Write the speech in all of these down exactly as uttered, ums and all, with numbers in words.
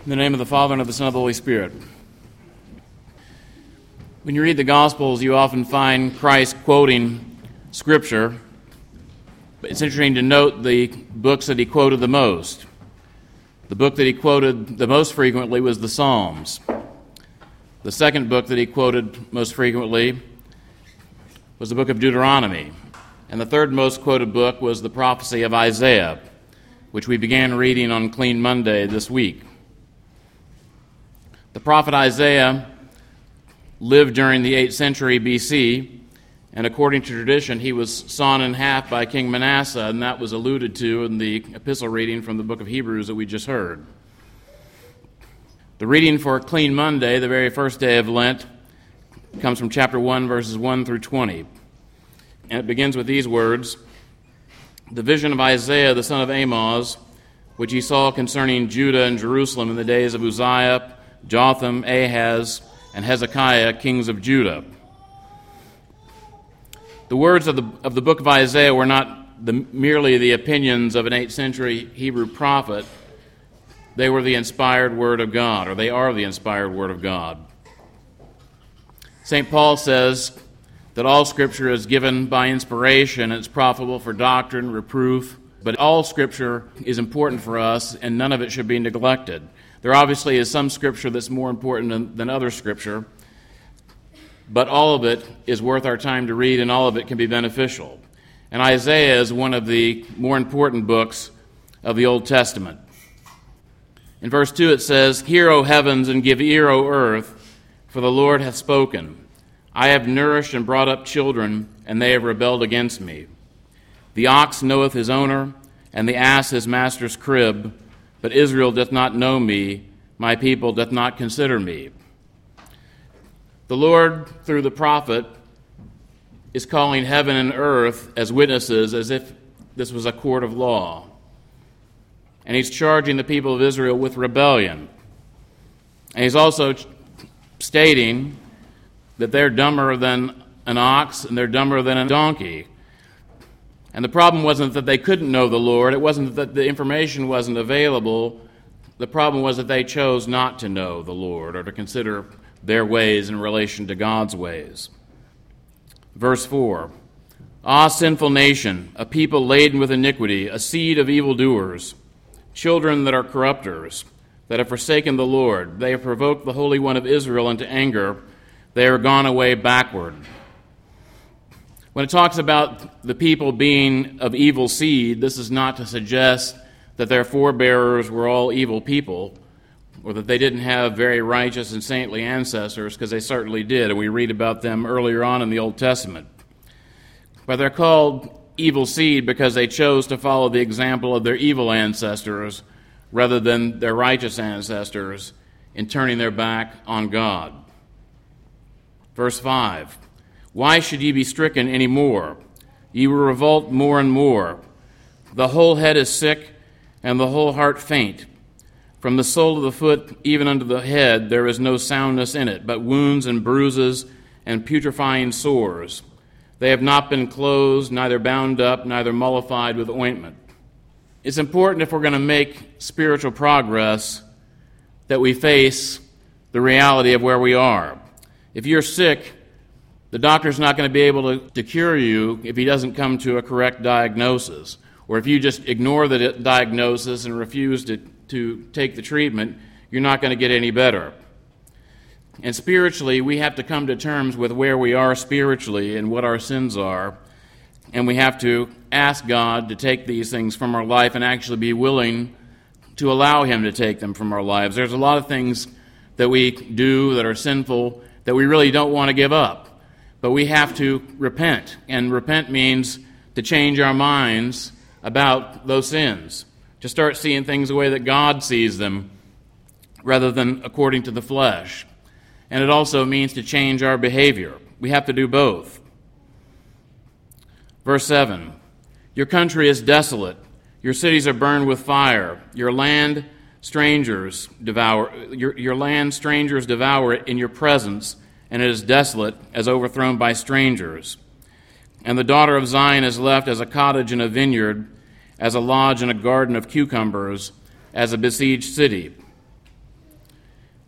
In the name of the Father, and of the Son, and of the Holy Spirit. When you read the Gospels, you often find Christ quoting Scripture. But it's interesting to note the books that he quoted the most. The book that he quoted the most frequently was the Psalms. The second book that he quoted most frequently was the book of Deuteronomy. And the third most quoted book was the prophecy of Isaiah, which we began reading on Clean Monday this week. The prophet Isaiah lived during the eighth century B C, and according to tradition, he was sawn in half by King Manasseh, and that was alluded to in the epistle reading from the book of Hebrews that we just heard. The reading for Clean Monday, the very first day of Lent, comes from chapter one, verses one through twenty. And it begins with these words: "The vision of Isaiah the son of Amoz, which he saw concerning Judah and Jerusalem in the days of Uzziah, Jotham, Ahaz, and Hezekiah, kings of Judah." The words of the, of the book of Isaiah were not the, merely the opinions of an eighth century Hebrew prophet. They were the inspired word of God, or they are the inspired word of God. Saint Paul says that all Scripture is given by inspiration, and it's profitable for doctrine, reproof, but all Scripture is important for us, and none of it should be neglected. There obviously is some Scripture that's more important than, than other Scripture, but all of it is worth our time to read, and all of it can be beneficial. And Isaiah is one of the more important books of the Old Testament. In verse two it says, "Hear, O heavens, and give ear, O earth, for the Lord hath spoken. I have nourished and brought up children, and they have rebelled against me. The ox knoweth his owner, and the ass his master's crib, but Israel doth not know me, my people doth not consider me." The Lord, through the prophet, is calling heaven and earth as witnesses, as if this was a court of law. And he's charging the people of Israel with rebellion. And he's also stating that they're dumber than an ox and they're dumber than a donkey. And the problem wasn't that they couldn't know the Lord. It wasn't that the information wasn't available. The problem was that they chose not to know the Lord or to consider their ways in relation to God's ways. Verse four, "Ah, sinful nation, a people laden with iniquity, a seed of evildoers, children that are corrupters, that have forsaken the Lord. They have provoked the Holy One of Israel into anger. They are gone away backward." When it talks about the people being of evil seed, this is not to suggest that their forebearers were all evil people, or that they didn't have very righteous and saintly ancestors, because they certainly did, and we read about them earlier on in the Old Testament. But they're called evil seed because they chose to follow the example of their evil ancestors rather than their righteous ancestors in turning their back on God. Verse five, "Why should ye be stricken any more? Ye will revolt more and more. The whole head is sick, and the whole heart faint. From the sole of the foot even unto the head there is no soundness in it, but wounds and bruises and putrefying sores. They have not been closed, neither bound up, neither mollified with ointment." It's important, if we're going to make spiritual progress, that we face the reality of where we are. If you're sick, the doctor's not going to be able to, to cure you if he doesn't come to a correct diagnosis. Or if you just ignore the diagnosis and refuse to, to take the treatment, you're not going to get any better. And spiritually, we have to come to terms with where we are spiritually and what our sins are. And we have to ask God to take these things from our life and actually be willing to allow Him to take them from our lives. There's a lot of things that we do that are sinful that we really don't want to give up. But we have to repent. And repent means to change our minds about those sins, to start seeing things the way that God sees them rather than according to the flesh. And it also means to change our behavior. We have to do both. Verse seven, "Your country is desolate. Your cities are burned with fire. Your land strangers devour. Your, your land strangers devour it in your presence, and it is desolate, as overthrown by strangers. And the daughter of Zion is left as a cottage in a vineyard, as a lodge in a garden of cucumbers, as a besieged city.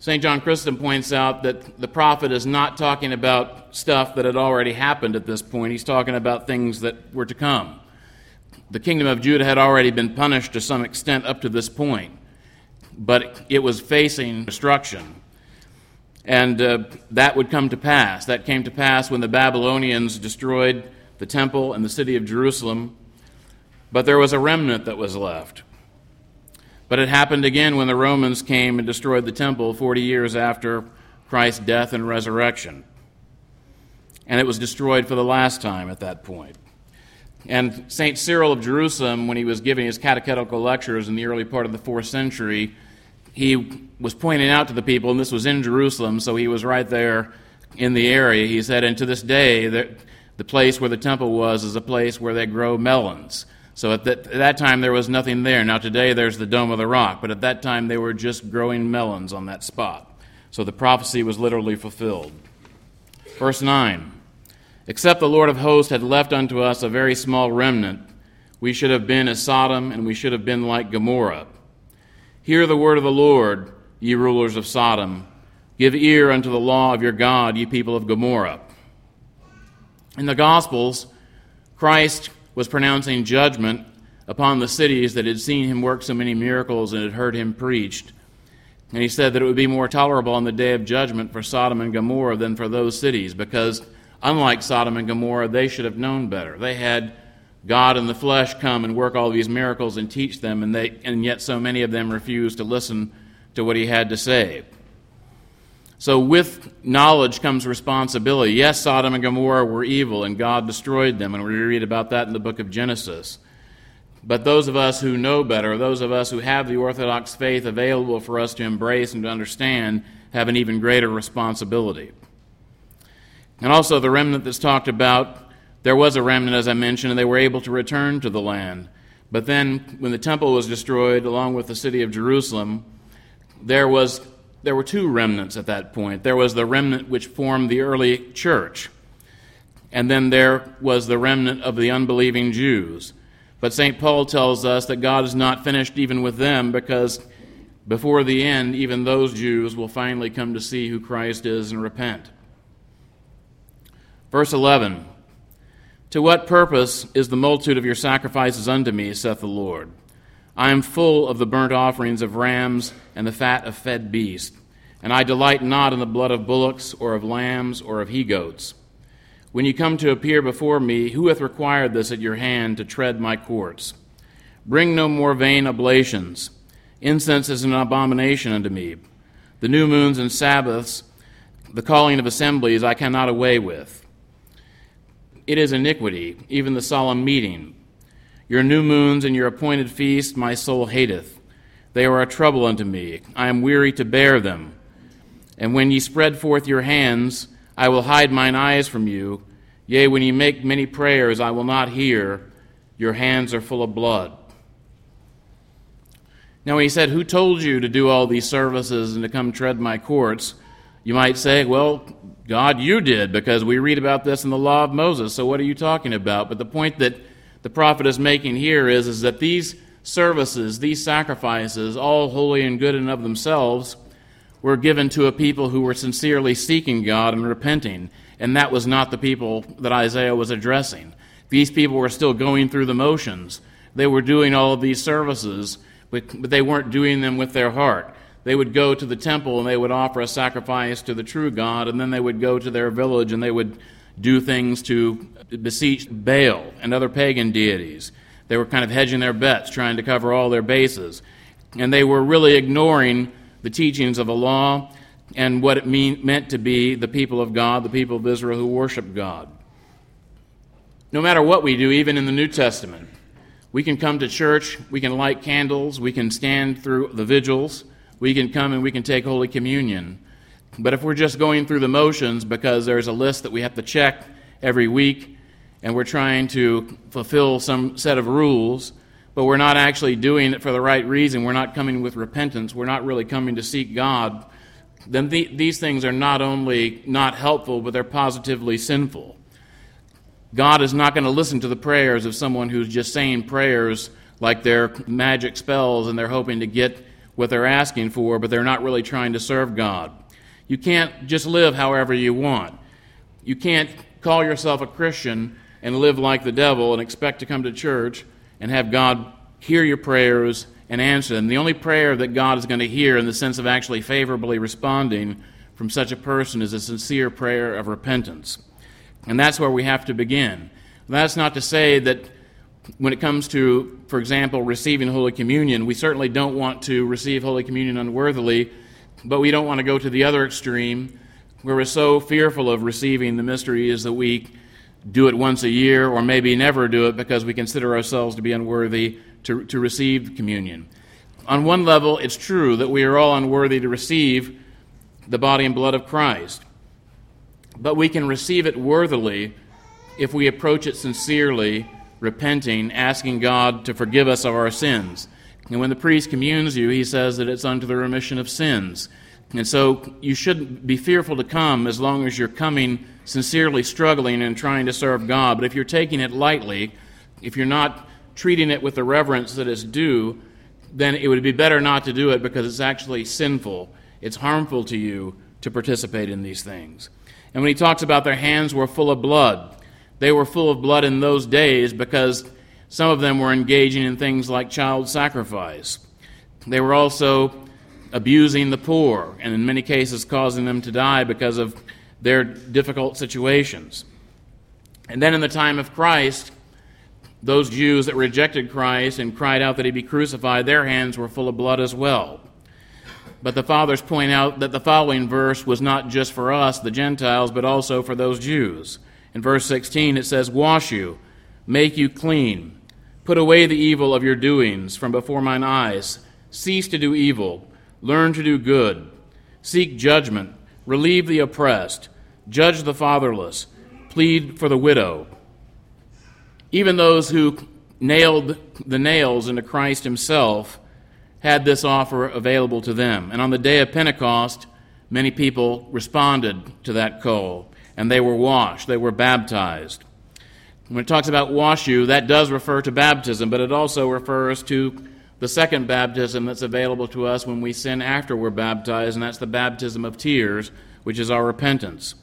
Saint John Chrysostom points out that the prophet is not talking about stuff that had already happened at this point. He's talking about things that were to come. The kingdom of Judah had already been punished to some extent up to this point, but it was facing destruction. And uh, that would come to pass. That came to pass when the Babylonians destroyed the temple and the city of Jerusalem, but there was a remnant that was left. But it happened again when the Romans came and destroyed the temple forty years after Christ's death and resurrection. And it was destroyed for the last time at that point. And Saint Cyril of Jerusalem, when he was giving his catechetical lectures in the early part of the fourth century, he was pointing out to the people, and this was in Jerusalem, so he was right there in the area. He said, and to this day, the, the place where the temple was is a place where they grow melons. So at that, at that time, there was nothing there. Now today, there's the Dome of the Rock, but at that time, they were just growing melons on that spot. So the prophecy was literally fulfilled. Verse nine, except the Lord of hosts had left unto us a very small remnant, we should have been as Sodom, and we should have been like Gomorrah. Hear the word of the Lord, ye rulers of Sodom. Give ear unto the law of your God, ye people of Gomorrah. In the Gospels, Christ was pronouncing judgment upon the cities that had seen him work so many miracles and had heard him preached. And he said that it would be more tolerable on the day of judgment for Sodom and Gomorrah than for those cities, because unlike Sodom and Gomorrah, they should have known better. They had God in the flesh come and work all these miracles and teach them, and they and yet so many of them refused to listen to what he had to say. So with knowledge comes responsibility. Yes, Sodom and Gomorrah were evil, and God destroyed them, and we read about that in the book of Genesis. But those of us who know better, those of us who have the Orthodox faith available for us to embrace and to understand, have an even greater responsibility. And also the remnant that's talked about, there was a remnant, as I mentioned, and they were able to return to the land. But then when the temple was destroyed, along with the city of Jerusalem, there was there were two remnants at that point. There was the remnant which formed the early church, and then there was the remnant of the unbelieving Jews. But Saint Paul tells us that God is not finished even with them, because before the end, even those Jews will finally come to see who Christ is and repent. Verse eleven, to what purpose is the multitude of your sacrifices unto me, saith the Lord? I am full of the burnt offerings of rams and the fat of fed beasts, and I delight not in the blood of bullocks or of lambs or of he-goats. When you come to appear before me, who hath required this at your hand to tread my courts? Bring no more vain oblations. Incense is an abomination unto me. The new moons and Sabbaths, the calling of assemblies, I cannot away with. It is iniquity, even the solemn meeting. Your new moons and your appointed feasts my soul hateth. They are a trouble unto me. I am weary to bear them. And when ye spread forth your hands, I will hide mine eyes from you. Yea, when ye make many prayers, I will not hear. Your hands are full of blood. Now when he said, who told you to do all these services and to come tread my courts? You might say, well, God, you did, because we read about this in the law of Moses, so what are you talking about? But the point that the prophet is making here is, is that these services, these sacrifices, all holy and good and of themselves, were given to a people who were sincerely seeking God and repenting, and that was not the people that Isaiah was addressing. These people were still going through the motions. They were doing all of these services, but, but they weren't doing them with their heart. They would go to the temple and they would offer a sacrifice to the true God, and then they would go to their village and they would do things to beseech Baal and other pagan deities. They were kind of hedging their bets, trying to cover all their bases. And they were really ignoring the teachings of the law and what it mean, meant to be the people of God, the people of Israel who worship God. No matter what we do, even in the New Testament, we can come to church, we can light candles, we can stand through the vigils, we can come and we can take Holy Communion. But if we're just going through the motions because there's a list that we have to check every week and we're trying to fulfill some set of rules, but we're not actually doing it for the right reason, we're not coming with repentance, we're not really coming to seek God, then the, these things are not only not helpful, but they're positively sinful. God is not going to listen to the prayers of someone who's just saying prayers like they're magic spells and they're hoping to get what they're asking for, but they're not really trying to serve God. You can't just live however you want. You can't call yourself a Christian and live like the devil and expect to come to church and have God hear your prayers and answer them. The only prayer that God is going to hear in the sense of actually favorably responding from such a person is a sincere prayer of repentance. And that's where we have to begin. That's not to say that when it comes to, for example, receiving Holy Communion, we certainly don't want to receive Holy Communion unworthily, but we don't want to go to the other extreme where we're so fearful of receiving the mysteries that we do it once a year or maybe never do it because we consider ourselves to be unworthy to, to receive communion. On one level, it's true that we are all unworthy to receive the body and blood of Christ, but we can receive it worthily if we approach it sincerely, repenting, asking God to forgive us of our sins. And when the priest communes you, he says that it's unto the remission of sins. And so you shouldn't be fearful to come as long as you're coming sincerely struggling and trying to serve God. But if you're taking it lightly, if you're not treating it with the reverence that is due, then it would be better not to do it because it's actually sinful. It's harmful to you to participate in these things. And when he talks about their hands were full of blood, they were full of blood in those days because some of them were engaging in things like child sacrifice. They were also abusing the poor, and in many cases causing them to die because of their difficult situations. And then in the time of Christ, those Jews that rejected Christ and cried out that he be crucified, their hands were full of blood as well. But the fathers point out that the following verse was not just for us, the Gentiles, but also for those Jews. In verse sixteen it says, "Wash you, make you clean, put away the evil of your doings from before mine eyes, cease to do evil, learn to do good, seek judgment, relieve the oppressed, judge the fatherless, plead for the widow." Even those who nailed the nails into Christ himself had this offer available to them. And on the day of Pentecost, many people responded to that call, and they were washed, they were baptized. When it talks about wash you, that does refer to baptism, but it also refers to the second baptism that's available to us when we sin after we're baptized, and that's the baptism of tears, which is our repentance.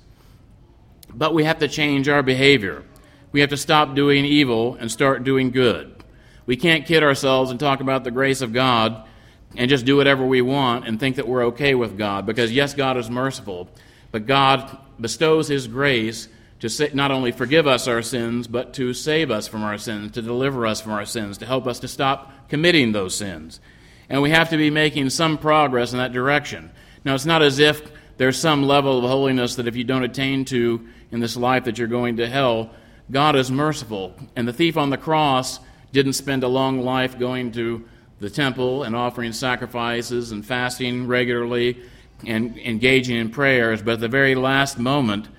But we have to change our behavior. We have to stop doing evil and start doing good. We can't kid ourselves and talk about the grace of God and just do whatever we want and think that we're okay with God, because yes, God is merciful, but God bestows his grace to not only forgive us our sins, but to save us from our sins, to deliver us from our sins, to help us to stop committing those sins. And we have to be making some progress in that direction. Now, it's not as if there's some level of holiness that if you don't attain to in this life that you're going to hell. God is merciful. And the thief on the cross didn't spend a long life going to the temple and offering sacrifices and fasting regularly and engaging in prayers, but at the very last moment,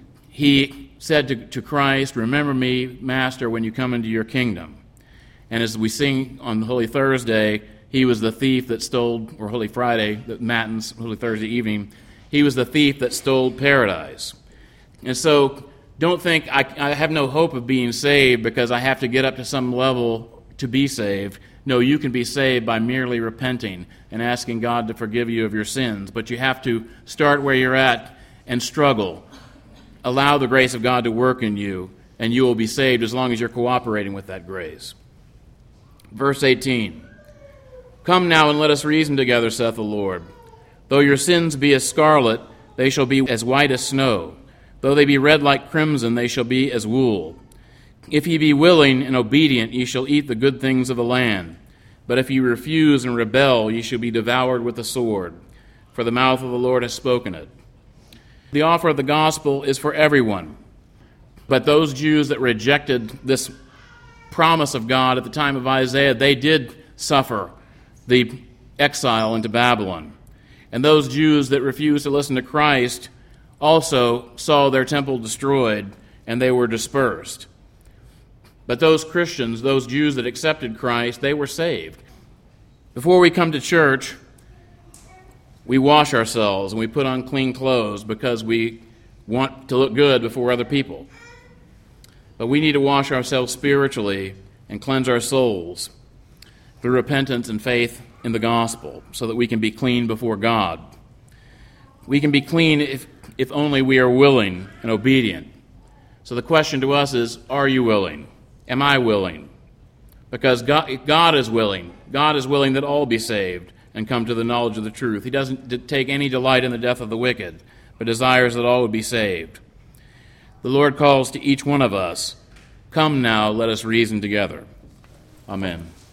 he said to, to Christ, "Remember me, Master, when you come into your kingdom." And as we sing on Holy Thursday, he was the thief that stole, or Holy Friday, the Matins, Holy Thursday evening, he was the thief that stole paradise. And so don't think I, I have no hope of being saved because I have to get up to some level to be saved. No, you can be saved by merely repenting and asking God to forgive you of your sins. But you have to start where you're at and struggle. Allow the grace of God to work in you, and you will be saved as long as you're cooperating with that grace. Verse eighteen, "Come now and let us reason together, saith the Lord. Though your sins be as scarlet, they shall be as white as snow. Though they be red like crimson, they shall be as wool. If ye be willing and obedient, ye shall eat the good things of the land. But if ye refuse and rebel, ye shall be devoured with the sword. For the mouth of the Lord has spoken it." The offer of the gospel is for everyone. But those Jews that rejected this promise of God at the time of Isaiah, they did suffer the exile into Babylon. And those Jews that refused to listen to Christ also saw their temple destroyed, and they were dispersed. But those Christians, those Jews that accepted Christ, they were saved. Before we come to church, we wash ourselves and we put on clean clothes because we want to look good before other people. But we need to wash ourselves spiritually and cleanse our souls. through repentance and faith in the gospel, so that we can be clean before God. We can be clean if, if only we are willing and obedient. So the question to us is, are you willing? Am I willing? Because God, God is willing. God is willing that all be saved and come to the knowledge of the truth. He doesn't take any delight in the death of the wicked, but desires that all would be saved. The Lord calls to each one of us, "Come now, let us reason together." Amen.